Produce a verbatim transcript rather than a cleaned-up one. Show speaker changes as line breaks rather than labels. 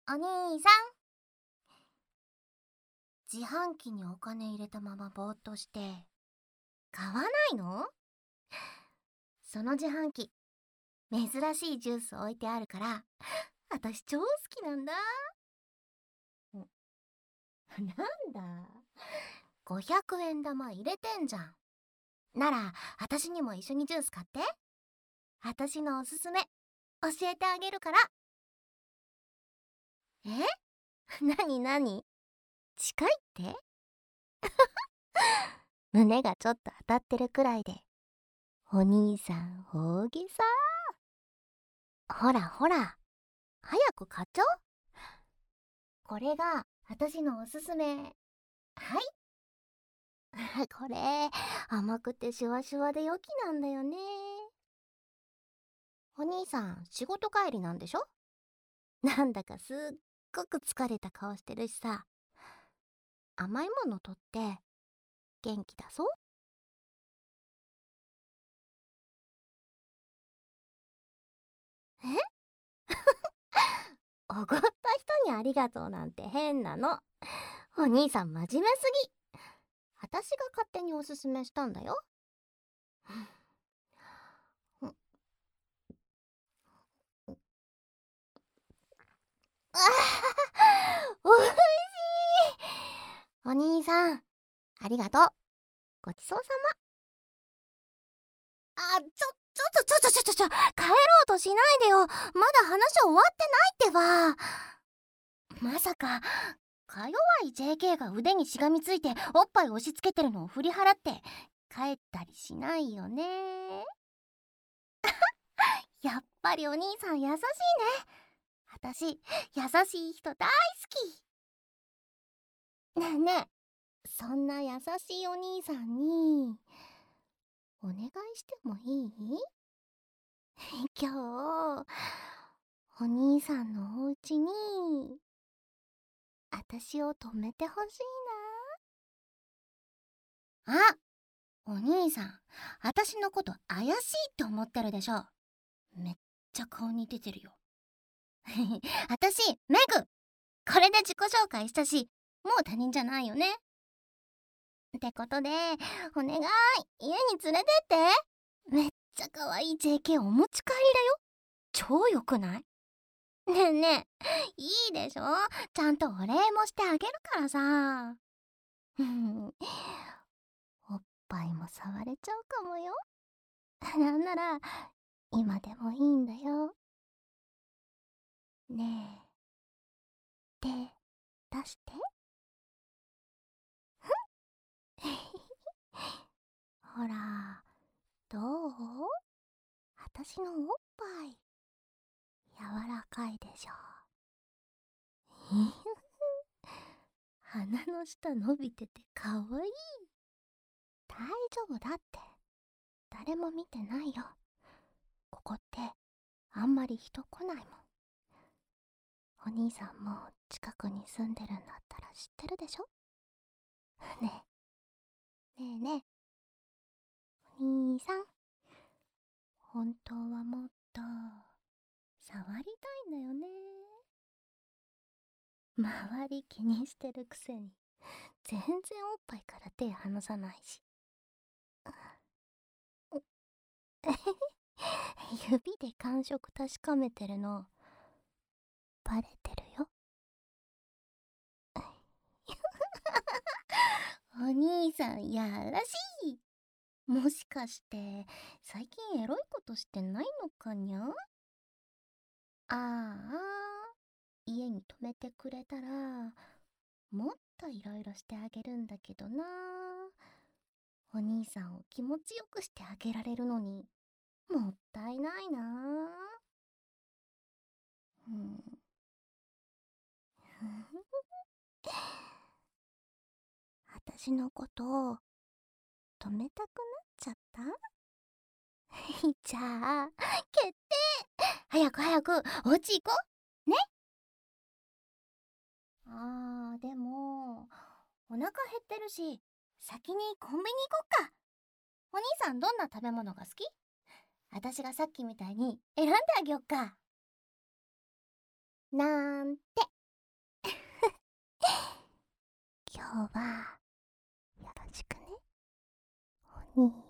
お兄さん、自販機にお金入れたままぼーっとして買わないの？その自販機、珍しいジュース置いてあるから私超好きなんだ。んなんだ、ごひゃくえん玉入れてんじゃん。なら私にも一緒にジュース買って。私のおすすめ教えてあげるから。えなになに、近いって？胸がちょっと当たってるくらいでお兄さん大げさ。ほらほら、早く買っちゃおう。これが私のおすすめ。はいこれ甘くてシュワシュワで良きなんだよね。お兄さん仕事帰りなんでしょ？なんだかすっごく疲れた顔してるしさ、甘いものとって元気だぞ。えおごった人にありがとうなんて変なの。お兄さん真面目すぎ。私が勝手におすすめしたんだよ。あおいしい。お兄さんありがとう。ごちそうさま。あ、ちょ、ちょっとちょっとちょっとちょっと帰ろうとしないでよ。まだ話終わってないってば。まさかか弱い ジェーケー が腕にしがみついておっぱい押し付けてるのを振り払って帰ったりしないよね。やっぱりお兄さん優しいね。私優しい人大好き。ねえねえ、そんな優しいお兄さんにお願いしてもいい？今日お兄さんのお家に私を泊めてほしいな。あ、お兄さん私のこと怪しいって思ってるでしょ。めっちゃ顔似ててるよ。私メグ、これで自己紹介したしもう他人じゃないよね。ってことでお願い、家に連れてって。めっちゃ可愛い ジェーケー お持ち帰りだよ。超良くない？ねえねえ、いいでしょ、ちゃんとお礼もしてあげるからさ。うんおっぱいも触れちゃうかもよ。なんなら今でもいいんだよ。ねえ、手出して。ほら、どう？私のおっぱい柔らかいでしょ。鼻の下伸びててかわいい。大丈夫だって、誰も見てないよ。ここってあんまり人来ないもん。お兄さんも近くに住んでるんだったら知ってるでしょ？ねえねえねえ、お兄さん本当はもっと触りたいんだよね。周り気にしてるくせに全然おっぱいから手離さないし。指で感触確かめてるのバレてるよ。お兄さんやらしい。もしかして最近エロいことしてないのかにゃ？ああ、家に泊めてくれたらもっといろいろしてあげるんだけどな。お兄さんを気持ちよくしてあげられるのにもったいないな。うん私のことを止めたくなっちゃった？じゃあ決定。早く早くお家行こうね。あーでもお腹減ってるし先にコンビニ行こっか。お兄さんどんな食べ物が好き？私がさっきみたいに選んであげよっか。なんて方はよろしくね、お兄